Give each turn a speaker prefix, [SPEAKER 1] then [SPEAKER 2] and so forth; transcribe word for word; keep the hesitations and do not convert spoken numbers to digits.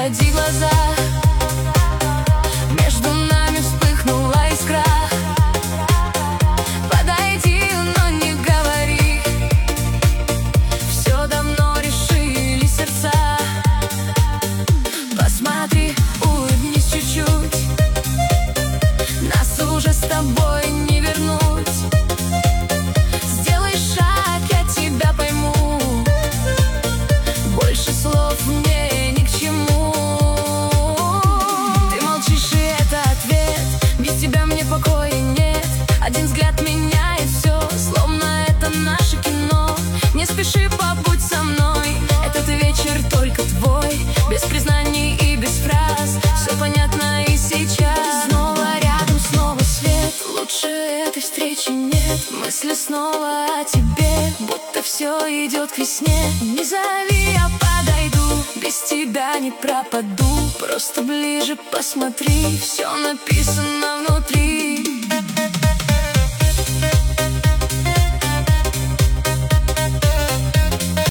[SPEAKER 1] отводи глаза. Между нами вспыхнула искра. Подойди, но не говори. Все давно решили сердца. Посмотри, улыбнись чуть-чуть. Нас уже с тобой не вернуть. Сделай шаг, я тебя пойму. Больше слов мне ни к чему. Ты молчишь, и это ответ. Без тебя мне покоя нет. Один взгляд меняет все, словно это наше кино. Не спеши, побудь со мной. Этот вечер только твой. Без признаний и без фраз. Все понятно и сейчас. Снова рядом, снова свет. Лучше этой встречи нет. Мысли снова о тебе, будто все идет к весне. Не зови, я подойду. Без тебя не пропаду. Просто ближе посмотри. Все написано